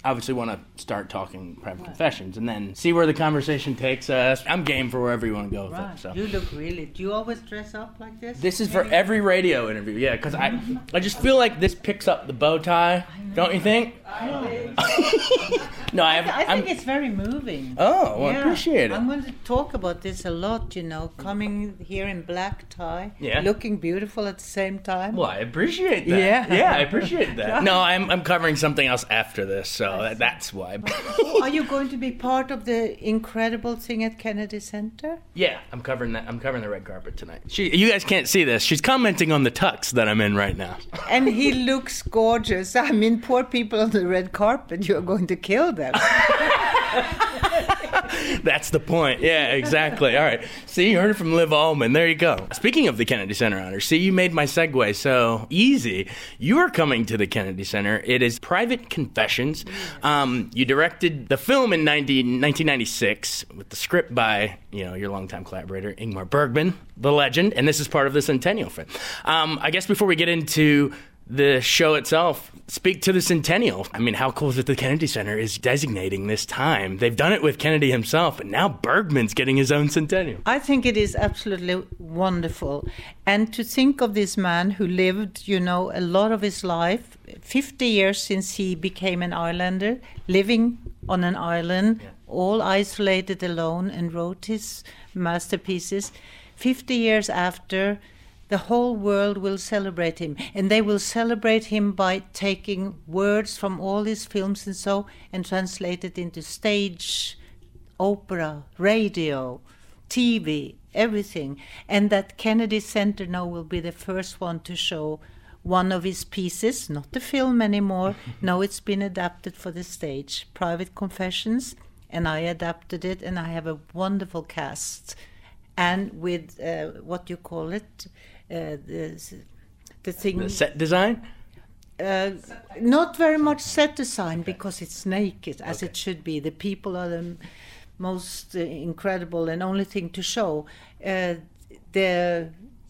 obviously want to start talking Private Confessions and then see where the conversation takes us. I'm game for wherever you want to go with it. So. You look really... Do you always dress up like this? This is for every radio interview, yeah, because I just feel like this picks up the bow tie, don't you think? No, I think it's very moving. Oh, well, I appreciate it. I'm going to talk about this a lot, coming here in black tie, looking beautiful at the same time. Well, I appreciate that. Yeah, I appreciate that. No, I'm covering something else after this, so that's why. Are you going to be part of the incredible thing at Kennedy Center? Yeah, I'm covering that. I'm covering the red carpet tonight. You guys can't see this. She's commenting on the tux that I'm in right now. And he looks gorgeous. I mean, poor people on the red carpet, you're going to kill them. That's the point. Yeah, exactly. All right. See, you heard it from Liv Ullmann. There you go. Speaking of the Kennedy Center honors, see, you made my segue so easy. You are coming to the Kennedy Center. It is Private Confessions. You directed the film in 1996 with the script by, your longtime collaborator, Ingmar Bergman, the legend, and this is part of the Centennial film. I guess before we get into the show itself, speak to the Centennial. I mean, how cool is it the Kennedy Center is designating this time? They've done it with Kennedy himself, and now Bergman's getting his own Centennial. I think it is absolutely wonderful. And to think of this man who lived, a lot of his life, 50 years since he became an islander, living on an island, all isolated alone, and wrote his masterpieces. 50 years after, the whole world will celebrate him, and they will celebrate him by taking words from all his films and translate it into stage, opera, radio, TV, everything. And that Kennedy Center now will be the first one to show one of his pieces, not the film anymore. Now it's been adapted for the stage, Private Confessions, and I adapted it, and I have a wonderful cast. And with what you call it, the thing. The set design? Not very much set design, because it's naked, as it should be. The people are the most incredible and only thing to show. The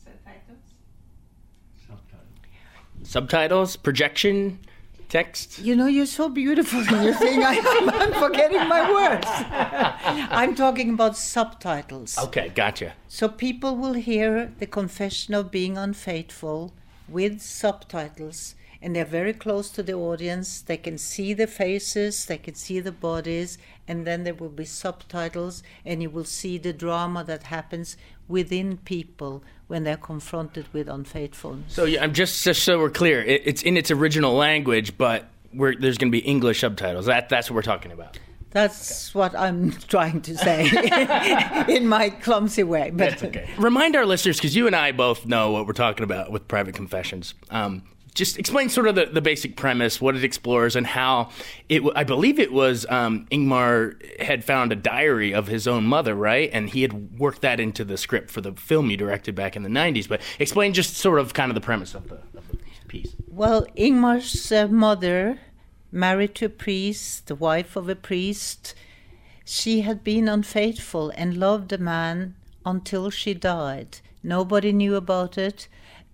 subtitles, projection, text. You're so beautiful in your thing. I'm forgetting my words. I'm talking about subtitles. Okay, gotcha. So people will hear the confession of being unfaithful with subtitles, and they're very close to the audience. They can see the faces, they can see the bodies, and then there will be subtitles, and you will see the drama that happens within people when they're confronted with unfaithfulness. So I'm just so we're clear, it's in its original language, but there's going to be English subtitles. That's what we're talking about. That's what I'm trying to say in my clumsy way. But that's okay. Remind our listeners, because you and I both know what we're talking about with Private Confessions. Just explain sort of the basic premise, what it explores, and how I believe it was Ingmar had found a diary of his own mother, right? And he had worked that into the script for the film you directed back in the 90s. But explain just sort of kind of the premise of the piece. Well, Ingmar's mother, married to a priest, the wife of a priest, she had been unfaithful and loved a man until she died. Nobody knew about it.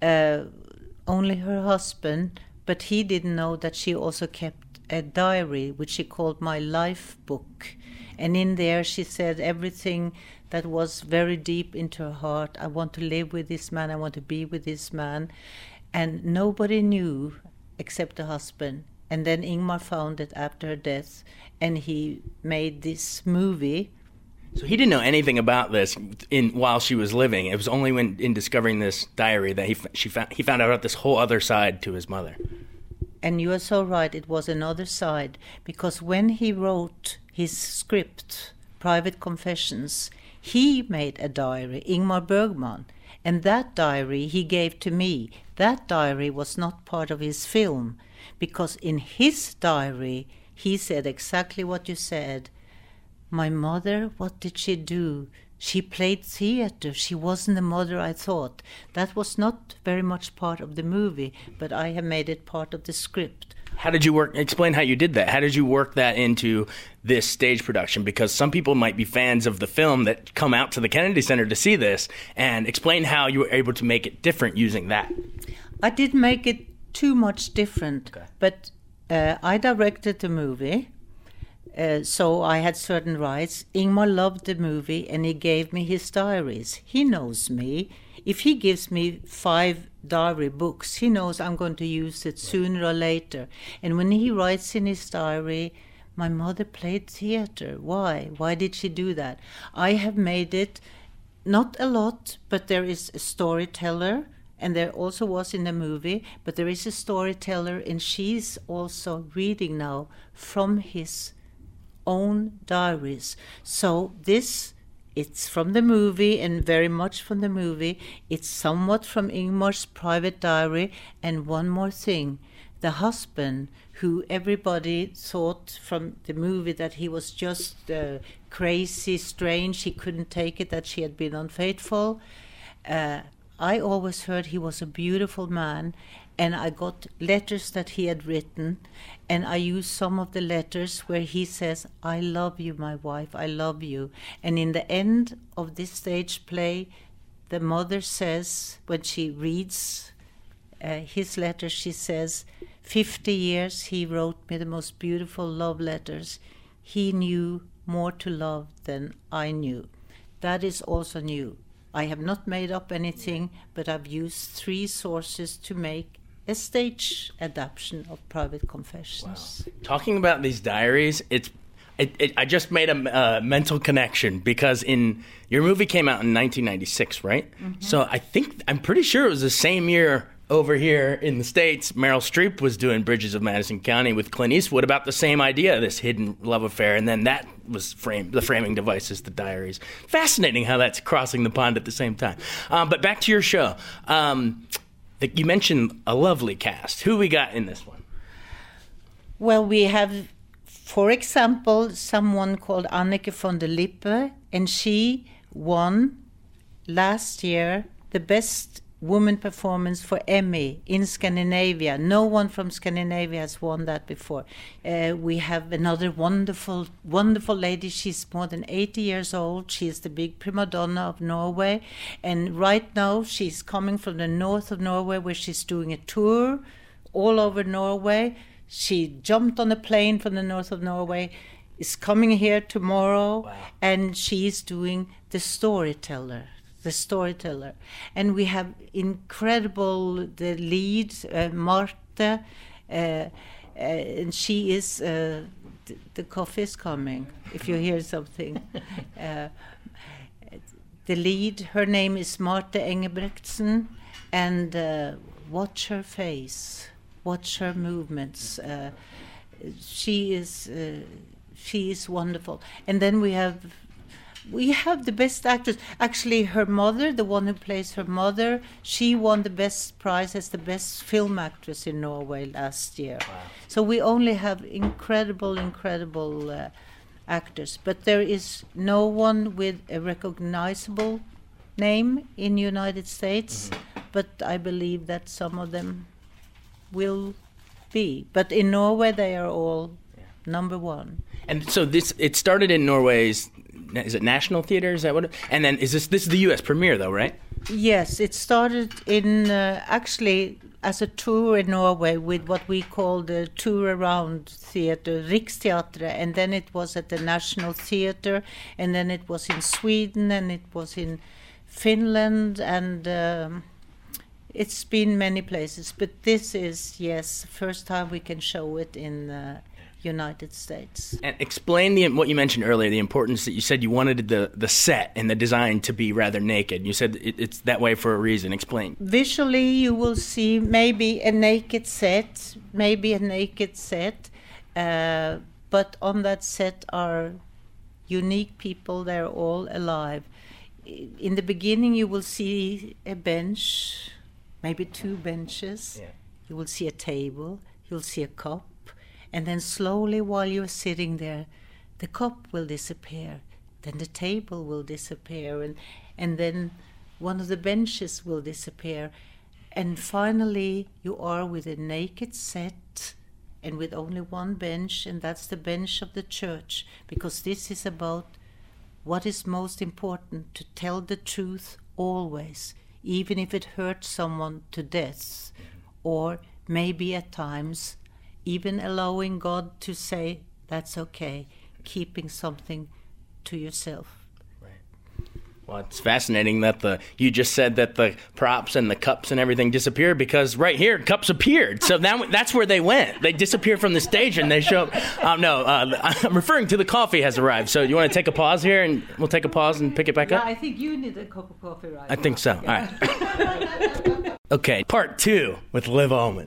Only her husband, but he didn't know that she also kept a diary, which she called My Life Book. And in there she said everything that was very deep into her heart. I want to live with this man, I want to be with this man. And nobody knew except the husband. And then Ingmar found it after her death, and he made this movie. So he didn't know anything about this while she was living. It was only when in discovering this diary that he found out about this whole other side to his mother. And you are so right, it was another side. Because when he wrote his script, Private Confessions, he made a diary, Ingmar Bergman. And that diary he gave to me. That diary was not part of his film. Because in his diary, he said exactly what you said. My mother, what did she do? She played theater. She wasn't the mother I thought. That was not very much part of the movie, but I have made it part of the script. How did you work? Explain how you did that. How did you work that into this stage production? Because some people might be fans of the film that come out to the Kennedy Center to see this, and explain how you were able to make it different using that. I didn't make it too much different, but I directed the movie, so I had certain rights. Ingmar loved the movie, and he gave me his diaries. He knows me. If he gives me 5 diary books, he knows I'm going to use it sooner or later. And when he writes in his diary, my mother played theater. Why? Why did she do that? I have made it, not a lot, but there is a storyteller, and there also was in the movie, but there is a storyteller, and she's also reading now from his own diaries. So this, it's from the movie, and very much from the movie. It's somewhat from Ingmar's private diary. And one more thing, the husband, who everybody thought from the movie that he was just crazy, strange, he couldn't take it, that she had been unfaithful. I always heard he was a beautiful man, and I got letters that he had written, and I used some of the letters where he says, I love you, my wife, I love you. And in the end of this stage play, the mother says, when she reads his letter, she says, 50 years he wrote me the most beautiful love letters. He knew more to love than I knew. That is also new. I have not made up anything, but I've used 3 sources to make a stage adaptation of Private Confessions. Wow. Talking about these diaries, I just made a mental connection, because your movie came out in 1996, right? Mm-hmm. So I'm pretty sure it was the same year over here in the States, Meryl Streep was doing Bridges of Madison County with Clint Eastwood about the same idea, this hidden love affair, and then that was the framing device is the diaries. Fascinating how that's crossing the pond at the same time. But back to your show. You mentioned a lovely cast. Who we got in this one? Well, we have, for example, someone called Anneke von der Lippe, and she won last year the best woman performance for Emmy in Scandinavia. No one from Scandinavia has won that before. We have another wonderful, wonderful lady. She's more than 80 years old. She is the big prima donna of Norway. And right now she's coming from the north of Norway, where she's doing a tour all over Norway. She jumped on a plane from the north of Norway, is coming here tomorrow. Wow. And she's doing The Storyteller. And we have incredible, the lead, Marte, and she is, the coffee is coming, if you hear something. The lead, her name is Marte Engebretsen, and watch her face, watch her movements. She is wonderful. And then we have the best actress. Actually, her mother, the one who plays her mother, she won the best prize as the best film actress in Norway last year. Wow. So we only have incredible actors. But there is no one with a recognizable name in the United States. Mm-hmm. But I believe that some of them will be. But in Norway, they are all number one. And so it started in Norway's, is it National Theater? Is that what? And then this is the U.S. premiere, though, right? Yes, it started in actually as a tour in Norway with what we call the tour around theater, Riksteatret, and then it was at the National Theater, and then it was in Sweden, and it was in Finland, and it's been many places. But this is, yes, the first time we can show it in United States. And explain what you mentioned earlier, the importance that you said you wanted the set and the design to be rather naked. You said it's that way for a reason. Explain. Visually, you will see maybe a naked set, but on that set are unique people. They're all alive. In the beginning, you will see a bench, maybe 2 benches. Yeah. You will see a table. You'll see a cup. And then slowly, while you're sitting there, the cup will disappear. Then the table will disappear. And then one of the benches will disappear. And finally, you are with a naked set and with only one bench, and that's the bench of the church. Because this is about what is most important, to tell the truth always, even if it hurts someone to death, or maybe at times even allowing God to say, that's okay, keeping something to yourself. Well, it's fascinating that you just said that the props and the cups and everything disappeared, because right here, cups appeared. So that's where they went. They disappear from the stage and they show up. I'm referring to the coffee has arrived. So you want to take a pause here, and we'll take a pause and pick it back up? I think you need a cup of coffee right now. I think so. Yeah. All right. Okay, part 2 with Liv Ullmann.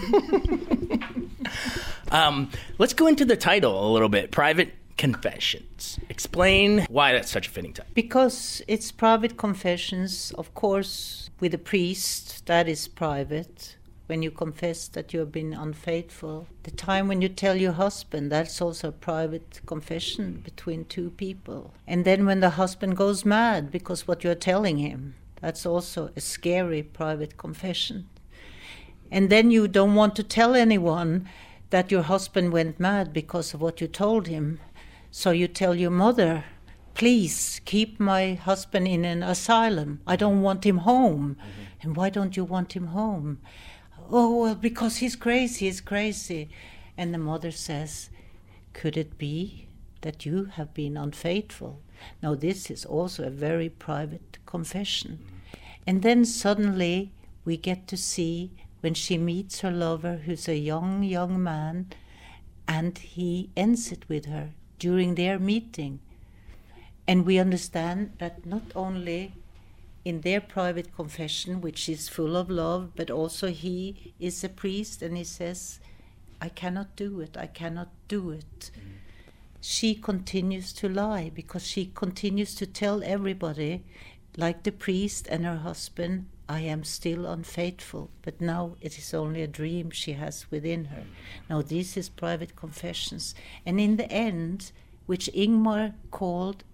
Let's go into the title a little bit. Private Confessions. Explain why that's such a fitting title. Because it's private confessions, of course, with a priest, that is private. When you confess that you have been unfaithful. The time when you tell your husband, that's also a private confession between two people. And then when the husband goes mad because what you're telling him, that's also a scary private confession. And then you don't want to tell anyone that your husband went mad because of what you told him. So you tell your mother, please keep my husband in an asylum. I don't want him home. Mm-hmm. And why don't you want him home? Oh, well, because he's crazy. And the mother says, could it be that you have been unfaithful? Now, this is also a very private confession. Mm-hmm. And then suddenly we get to see when she meets her lover, who's a young man, and he ends it with her during their meeting. And we understand that not only in their private confession, which is full of love, but also he is a priest and he says, I cannot do it. Mm-hmm. She continues to lie because she continues to tell everybody, like the priest and her husband, I am still unfaithful, but now it is only a dream she has within her. Now this is private confessions. And in the end, which Ingmar called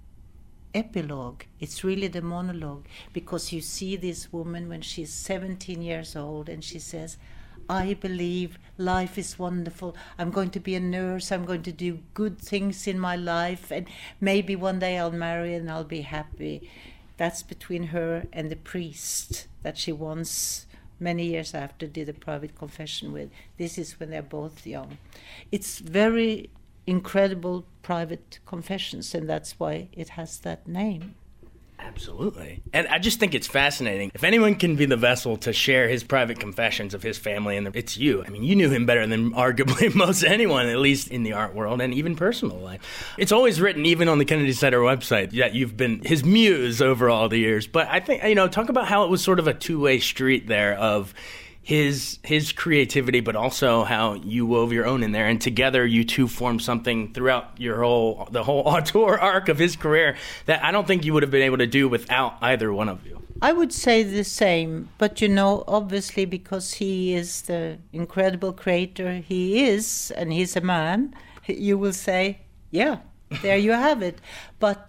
epilogue, it's really the monologue, because you see this woman when she's 17 years old and she says, I believe life is wonderful. I'm going to be a nurse. I'm going to do good things in my life. And maybe one day I'll marry and I'll be happy. That's between her and the priest that she once, many years after, did a private confession with. This is when they're both young. It's very incredible private confessions, and that's why it has that name. Absolutely. And I just think it's fascinating. If anyone can be the vessel to share his private confessions of his family, and it's you. I mean, you knew him better than arguably most anyone, at least in the art world and even personal life. It's always written, even on the Kennedy Center website, that you've been his muse over all the years. But I think, talk about how it was sort of a two-way street there of his creativity, but also how you wove your own in there, and together you two formed something throughout the whole auteur arc of his career that I don't think you would have been able to do without either one of you. I would say the same, but obviously because he is the incredible creator he is, and he's a man, you will say, yeah, there you have it. But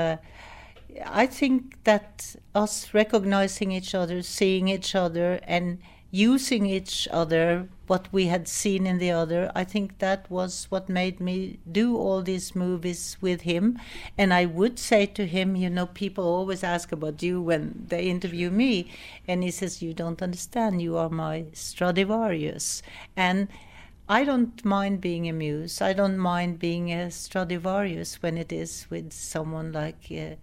I think that us recognizing each other, seeing each other, and using each other, what we had seen in the other, I think that was what made me do all these movies with him. And I would say to him, people always ask about you when they interview me. And he says, you don't understand, you are my Stradivarius. And I don't mind being a muse. I don't mind being a Stradivarius when it is with someone like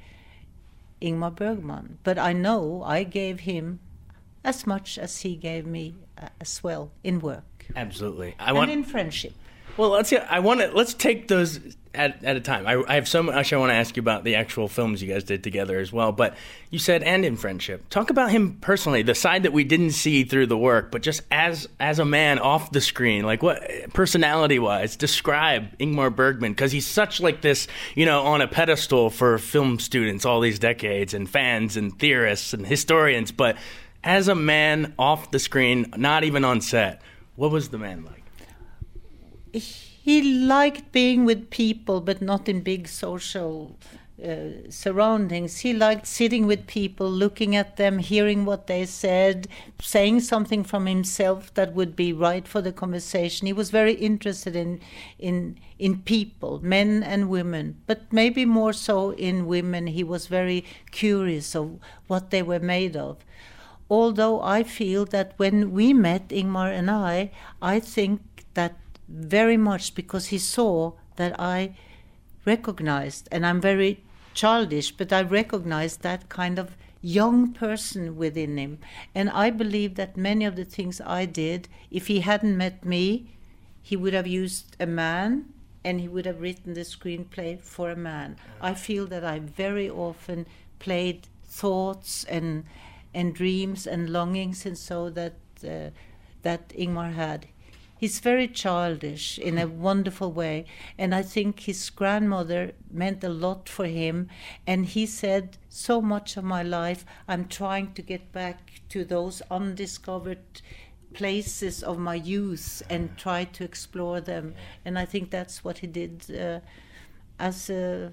Ingmar Bergman. But I know I gave him as much as he gave me as well in work. Absolutely. And in friendship. Well, let's take those at a time. I have so much I want to ask you about the actual films you guys did together as well, but you said and in friendship. Talk about him personally, the side that we didn't see through the work, but just as a man off the screen, like what personality-wise, describe Ingmar Bergman, because he's such like this, on a pedestal for film students all these decades and fans and theorists and historians, but as a man off the screen, not even on set, what was the man like? He liked being with people, but not in big social surroundings. He liked sitting with people, looking at them, hearing what they said, saying something from himself that would be right for the conversation. He was very interested in people, men and women, but maybe more so in women. He was very curious of what they were made of. Although I feel that when we met, Ingmar and I think that very much because he saw that I recognized, and I'm very childish, but I recognized that kind of young person within him. And I believe that many of the things I did, if he hadn't met me, he would have used a man and he would have written the screenplay for a man. I feel that I very often played thoughts and dreams and longings, and so that Ingmar had. He's very childish in a wonderful way, and I think his grandmother meant a lot for him. And he said, so much of my life I'm trying to get back to those undiscovered places of my youth and try to explore them. And I think that's what he did as a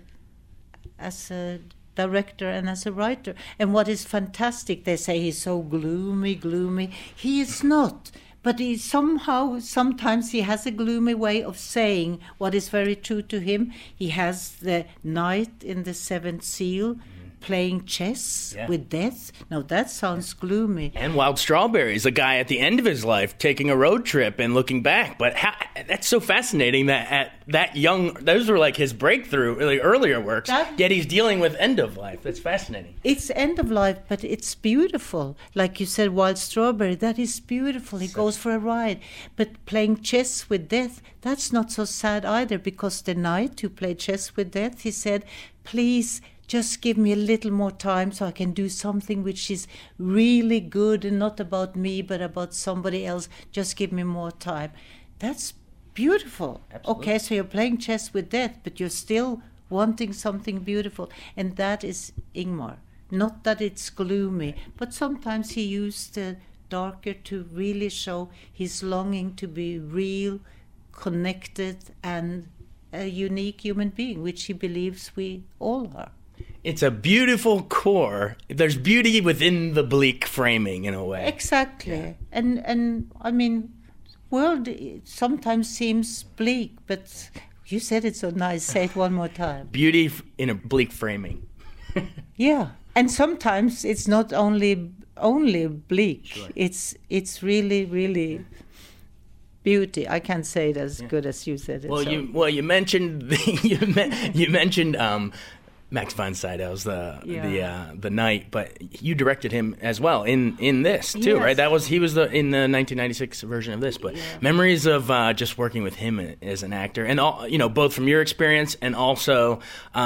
director and as a writer. And what is fantastic, they say he's so gloomy. He is not. But he sometimes he has a gloomy way of saying what is very true to him. He has the knight in the seventh seal playing chess with death. Now that sounds gloomy. And Wild Strawberries, a guy at the end of his life taking a road trip and looking back. But that's so fascinating that at that young, those were like his breakthrough, really earlier works, yet he's dealing with end of life. That's fascinating. It's end of life, but it's beautiful. Like you said, Wild Strawberry, that is beautiful. He goes for a ride. But playing chess with death, that's not so sad either, because the knight who played chess with death, he said, please, just give me a little more time so I can do something which is really good and not about me but about somebody else. Just give me more time. That's beautiful. Absolutely. Okay, so you're playing chess with death, but you're still wanting something beautiful. And that is Ingmar. Not that it's gloomy, but sometimes he used the darker to really show his longing to be real, connected, and a unique human being, which he believes we all are. It's a beautiful core. There's beauty within the bleak framing, in a way. Exactly. Yeah. And I mean, world sometimes seems bleak, but you said it so nice. Say it one more time. Beauty in a bleak framing. Yeah. And sometimes it's not only bleak. Sure. It's really, really beauty. I can't say it as good as you said it. Well, you mentioned you mentioned Max von Sydow's the Knight, but you directed him as well in this too, yes. Right? He was in the 1996 version of this. But memories of just working with him as an actor, and all, both from your experience and also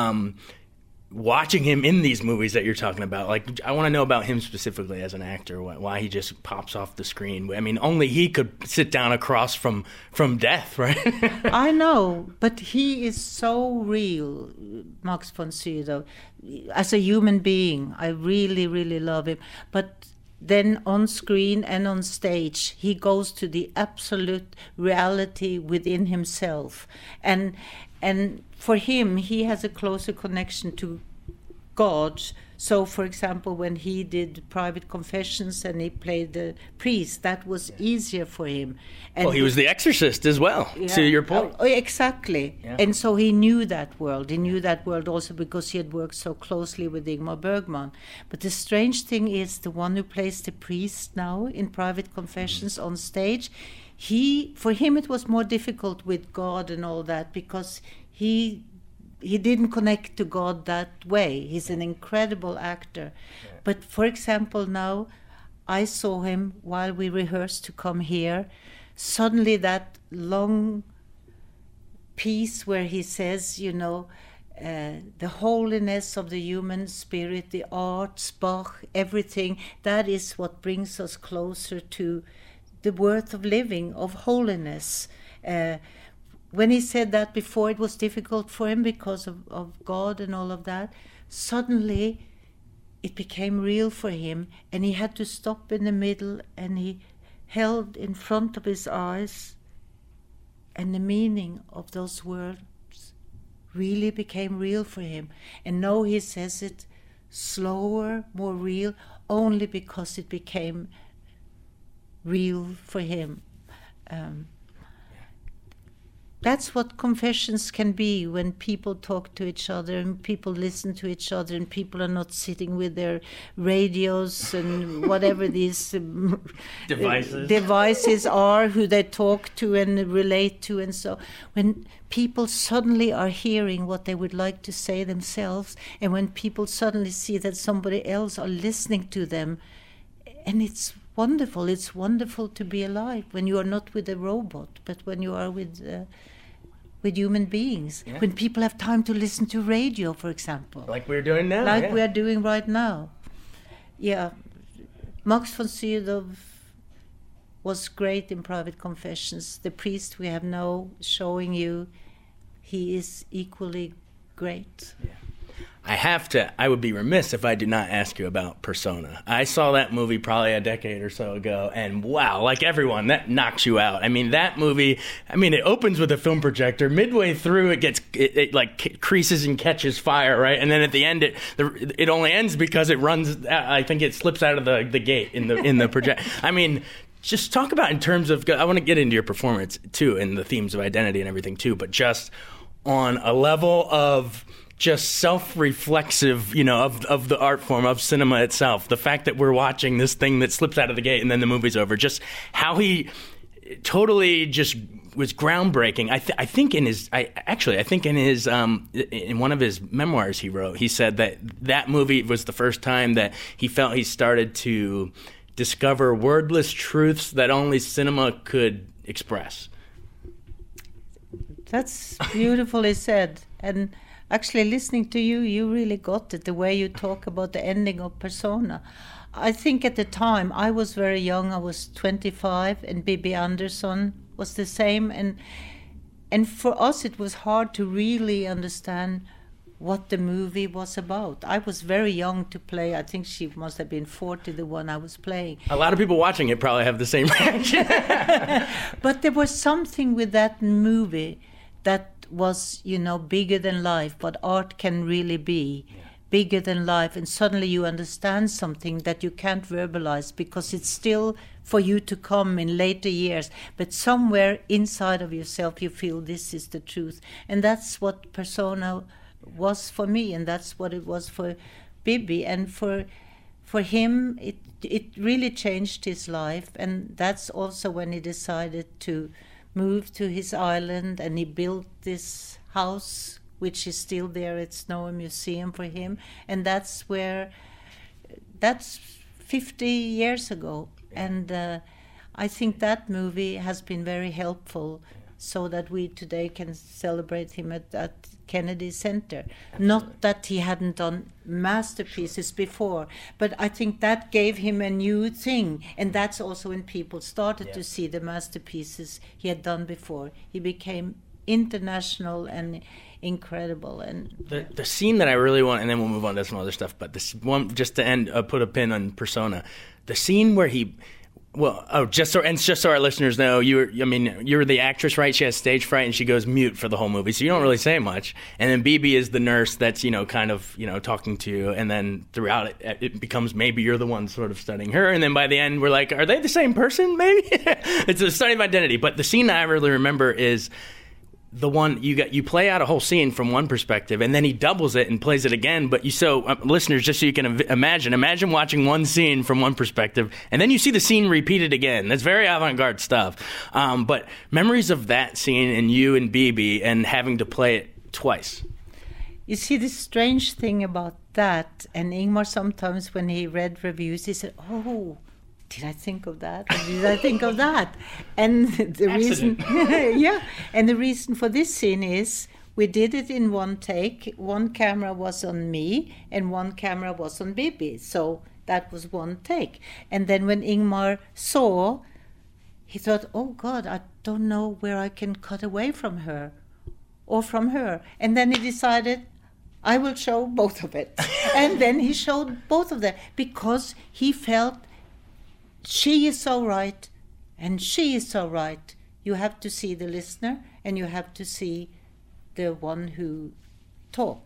watching him in these movies that you're talking about. Like, I want to know about him specifically as an actor, why he just pops off the screen. I mean, only he could sit down across from death, right? I know, but he is so real, Max von Sydow. As a human being, I really, really love him. But then on screen and on stage, he goes to the absolute reality within himself. And for him, he has a closer connection to God. So, for example, when he did Private Confessions and he played the priest, that was easier for him. And he was the exorcist as well, to your point. Exactly. Yeah. And so he knew that world. He knew that world also because he had worked so closely with Ingmar Bergman. But the strange thing is, the one who plays the priest now in Private Confessions on stage, for him it was more difficult with God and all that, because he didn't connect to God that way. He's an incredible actor. Yeah. But for example, now I saw him while we rehearsed to come here. Suddenly that long piece where he says, the holiness of the human spirit, the arts, Bach, everything, that is what brings us closer to the worth of living, of holiness. When he said that before, it was difficult for him because of God and all of that. Suddenly, it became real for him, and he had to stop in the middle, and he held in front of his eyes, and the meaning of those words really became real for him. And now he says it slower, more real, only because it became real for him. That's what confessions can be, when people talk to each other and people listen to each other and people are not sitting with their radios and whatever these devices are, who they talk to and relate to. And so when people suddenly are hearing what they would like to say themselves, and when people suddenly see that somebody else are listening to them, and it's wonderful. It's wonderful to be alive when you are not with a robot, but when you are with human beings. Yeah. When people have time to listen to radio, for example. Like we're doing now. Like we are doing right now. Yeah. Max von Sydow was great in Private Confessions. The priest we have now showing you, he is equally great. Yeah. I would be remiss if I did not ask you about Persona. I saw that movie probably a decade or so ago, and wow, like everyone, that knocks you out. I mean, that movie, it opens with a film projector. Midway through, it like creases and catches fire, right? And then at the end, it only ends because it runs, I think it slips out of the gate in the project. I mean, just talk about in terms of, I want to get into your performance too, and the themes of identity and everything too, but just on a level of just self-reflexive, of the art form, of cinema itself. The fact that we're watching this thing that slips out of the gate and then the movie's over. Just how he totally just was groundbreaking. I think in one of his memoirs he wrote, he said that movie was the first time that he felt he started to discover wordless truths that only cinema could express. That's beautifully said. And actually, listening to you, you really got it, the way you talk about the ending of Persona. I think at the time, I was very young, I was 25, and Bibi Andersson was the same. And for us, it was hard to really understand what the movie was about. I was very young to play. I think she must have been 40, the one I was playing. A lot of people watching it probably have the same reaction. But there was something with that movie that was, bigger than life, what art can really be, bigger than life. And suddenly you understand something that you can't verbalize because it's still for you to come in later years. But somewhere inside of yourself, you feel this is the truth. And that's what Persona was for me, and that's what it was for Bibi. And for him, it really changed his life. And that's also when he decided to moved to his island, and he built this house, which is still there. It's now a museum for him. And that's 50 years ago. And I think that movie has been very helpful so that we today can celebrate him at Kennedy Center. Not that he hadn't done masterpieces before, but I think that gave him a new thing. And that's also when people started to see the masterpieces he had done before. He became international and incredible. And the scene that I really want, and then we'll move on to some other stuff, but this one, just to end, put a pin on Persona, the scene where he... Well, just so our listeners know, you're the actress, right? She has stage fright and she goes mute for the whole movie, so you don't really say much. And then Bibi is the nurse that's, talking to you, and then throughout it becomes maybe you're the one sort of studying her, and then by the end we're like, are they the same person? Maybe it's a study of identity. But the scene I really remember is the one you play out a whole scene from one perspective, and then he doubles it and plays it again. But listeners, just so you can imagine watching one scene from one perspective, and then you see the scene repeated again. That's very avant-garde stuff. But memories of that scene and you and Bibi and having to play it twice. You see, the strange thing about that, and Ingmar sometimes when he read reviews, he said, "Oh, did I think of that? Or did I think of that?" And the reason, and the reason for this scene is we did it in one take. One camera was on me, and one camera was on Bibi. So that was one take. And then when Ingmar saw, he thought, "Oh God, I don't know where I can cut away from her, or from her." And then he decided, I will show both of it. And then he showed both of them because he felt, she is so right, and she is so right. You have to see the listener, and you have to see the one who talks.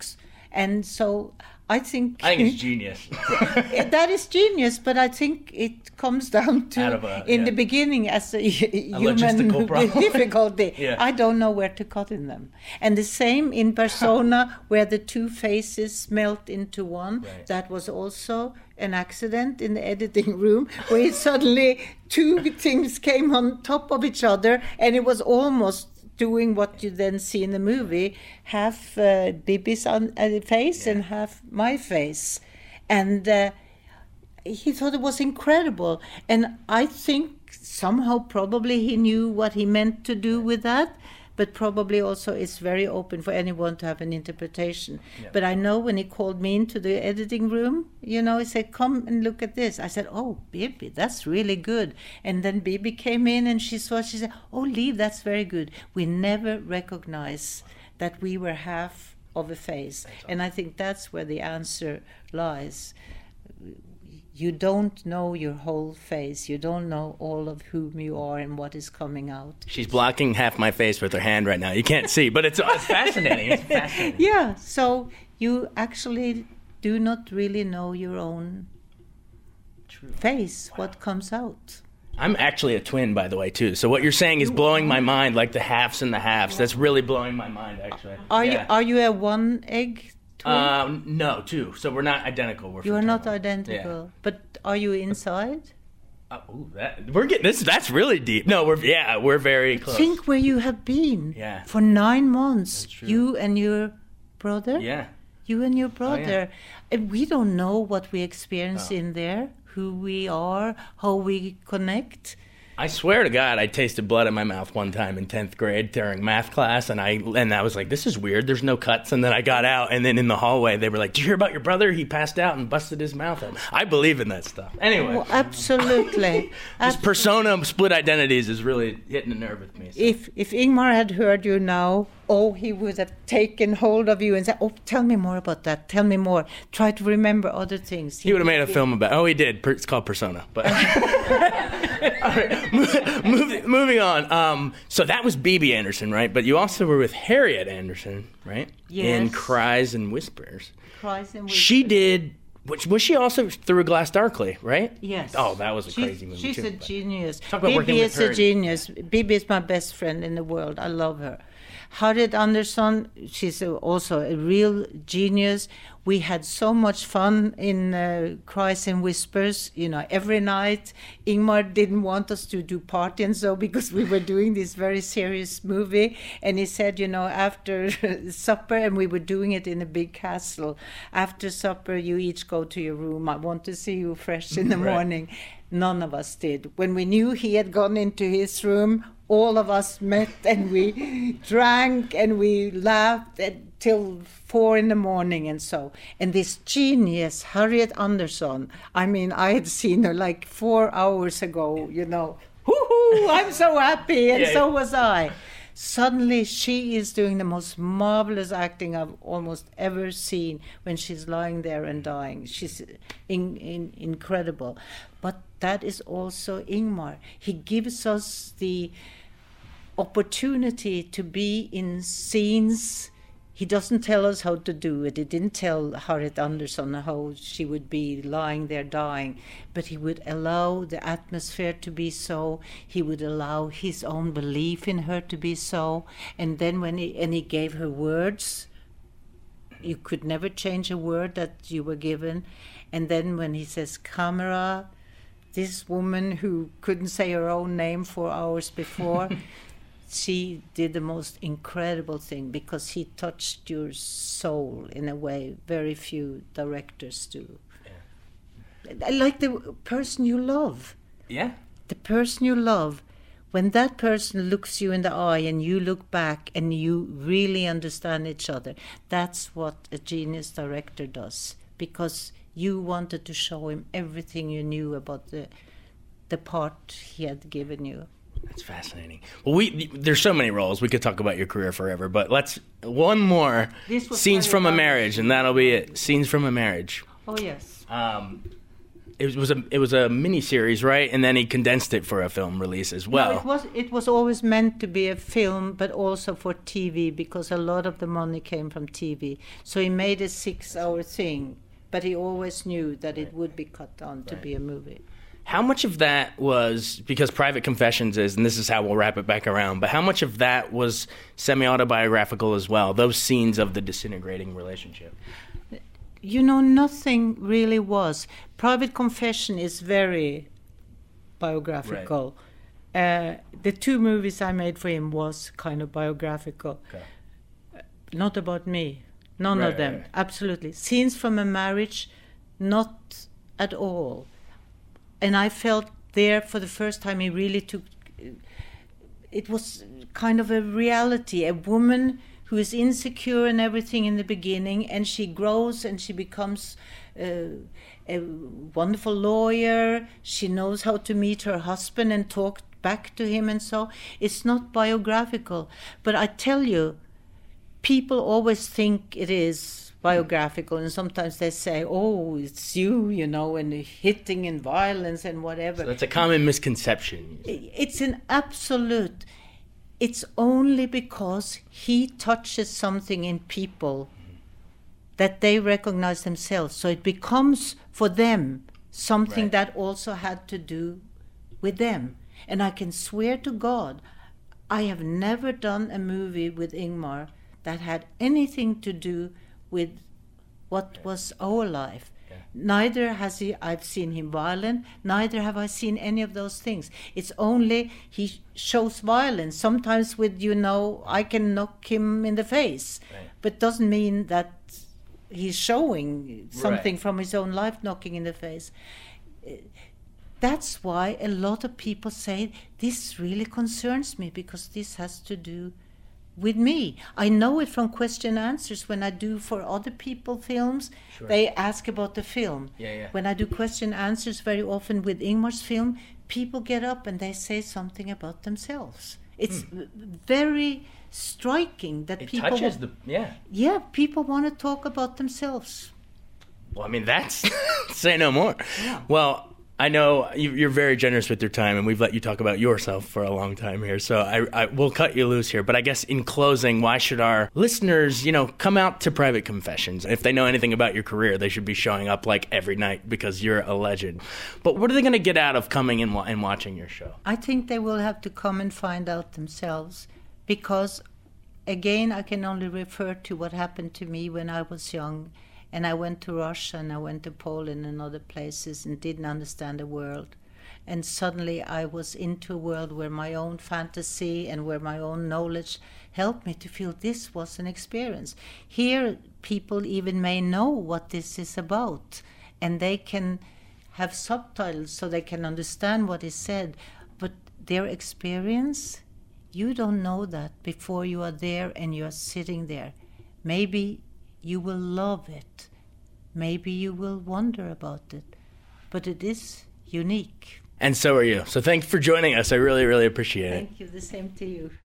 And so I think it's genius. that is genius, but I think it comes down to the beginning as a human difficulty. Yeah. I don't know where to cut in them. And the same in Persona, where the two faces melt into one. Right. That was also an accident in the editing room, where it suddenly two things came on top of each other, and it was almost doing what you then see in the movie, half Bibi's face and half my face. And he thought it was incredible. And I think somehow probably he knew what he meant to do with that, but probably also it's very open for anyone to have an interpretation. Yeah. But I know when he called me into the editing room, he said, come and look at this. I said, oh, Bibi, that's really good. And then Bibi came in and she said, oh, Liv, that's very good. We never recognize that we were half of a face. And I think that's where the answer lies. You don't know your whole face. You don't know all of whom you are and what is coming out. She's blocking half my face with her hand right now. You can't see, but it's fascinating. It's fascinating. Yeah, so you actually do not really know your own face, what comes out. I'm actually a twin, by the way, too. So what you're saying is blowing my mind, like the halves and the halves. That's really blowing my mind, actually. Are you a one egg? No, two. So we're not identical. You are not identical. Yeah. But are you inside? We're getting this. That's really deep. No, we're very close. Think where you have been. Yeah. For 9 months. You and your brother. Yeah. You and your brother. And we don't know what we experience in there, who we are, how we connect. I swear to God, I tasted blood in my mouth one time in 10th grade during math class, and I was like, this is weird, there's no cuts, and then I got out, and then in the hallway, they were like, did you hear about your brother? He passed out and busted his mouth out. I believe in that stuff. Anyway. Oh, absolutely. This persona split identities is really hitting a nerve with me. So. If Ingmar had heard you now, he would have taken hold of you and said, tell me more about that. Tell me more. Try to remember other things. He would have made a film about he did. It's called Persona. But all right, moving on. So that was Bibi Andersson, right? But you also were with Harriet Andersson, right? Yes. In Cries and Whispers. Cries and Whispers. She did... Was she also Through a Glass Darkly, right? Yes. Oh, that was a crazy movie, She's a genius. Talk about working with her. Bibi is a genius. Bibi is my best friend in the world. I love her. Harriet Andersson, she's also a real genius. We had so much fun in Cries and Whispers, every night. Ingmar didn't want us to do party and so because we were doing this very serious movie. And he said, after supper, and we were doing it in a big castle, after supper, you each go to your room. I want to see you fresh in the morning. None of us did. When we knew he had gone into his room, all of us met and we drank and we laughed till 4 a.m. and so. And this genius, Harriet Andersson, I had seen her like 4 hours ago, Woohoo! I'm so happy, and so was I. Suddenly, she is doing the most marvelous acting I've almost ever seen when she's lying there and dying. She's incredible. But that is also Ingmar. He gives us the opportunity to be in scenes. He doesn't tell us how to do it. He didn't tell Harriet Andersson how she would be lying there dying, but he would allow the atmosphere to be so. He would allow his own belief in her to be so. And then when he gave her words, you could never change a word that you were given. And then when he says, camera, this woman who couldn't say her own name 4 hours before, she did the most incredible thing because he touched your soul in a way very few directors do. Yeah. Like the person you love. Yeah. The person you love. When that person looks you in the eye and you look back and you really understand each other, that's what a genius director does. Because you wanted to show him everything you knew about the part he had given you. That's fascinating. Well, there's so many roles. We could talk about your career forever, but let's one more. Scenes from a Marriage, and that'll be it. Scenes from a Marriage. Oh, yes. it was a mini series, right? And then he condensed it for a film release as well. No, it was always meant to be a film, but also for TV, because a lot of the money came from TV. So he made a 6-hour thing, but he always knew that it would be cut down to be a movie. How much of that was, because Private Confessions is, and this is how we'll wrap it back around, but how much of that was semi-autobiographical as well, those scenes of the disintegrating relationship? You know, nothing really was. Private Confession is very biographical. Right. The 2 movies I made for him was kind of biographical. Okay. Not about me. None of them. Right. Absolutely. Scenes from a marriage, not at all. And I felt there for the first time he really took... It was kind of a reality. A woman who is insecure and everything in the beginning, and she grows and she becomes a wonderful lawyer. She knows how to meet her husband and talk back to him and so. It's not biographical. But I tell you, people always think it is biographical, and sometimes they say, oh, it's you, you know, and hitting and violence and whatever. So that's a common misconception. It's an absolute... It's only because he touches something in people that they recognize themselves. So it becomes, for them, something that also had to do with them. And I can swear to God, I have never done a movie with Ingmar that had anything to do with what was our life. Neither has I've seen him violent, neither have I seen any of those things. It's only he shows violence, sometimes with, you know, I can knock him in the face. Right. But doesn't mean that he's showing something from his own life, knocking in the face. That's why a lot of people say, this really concerns me, because this has to do with me. I know it from question answers when I do for other people films. Sure. They ask about the film. When I do question answers very often with Ingmar's film, people get up and they say something about themselves. It's very striking that it people touches people want to talk about themselves. Well, I mean, that's say no more. Yeah. Well, I know you're very generous with your time, and we've let you talk about yourself for a long time here, so I will cut you loose here. But I guess in closing, why should our listeners, you know, come out to Private Confessions? If they know anything about your career, they should be showing up like every night, because you're a legend. But what are they going to get out of coming and watching your show? I think they will have to come and find out themselves, because, again, I can only refer to what happened to me when I was young. And I went to Russia and I went to Poland and other places and didn't understand the world. And suddenly I was into a world where my own fantasy and where my own knowledge helped me to feel this was an experience. Here, people even may know what this is about, and they can have subtitles so they can understand what is said. But their experience, you don't know that before you are there and you are sitting there. Maybe you will love it. Maybe you will wonder about it. But it is unique. And so are you. So thanks for joining us. I really, really appreciate it. Thank you. The same to you.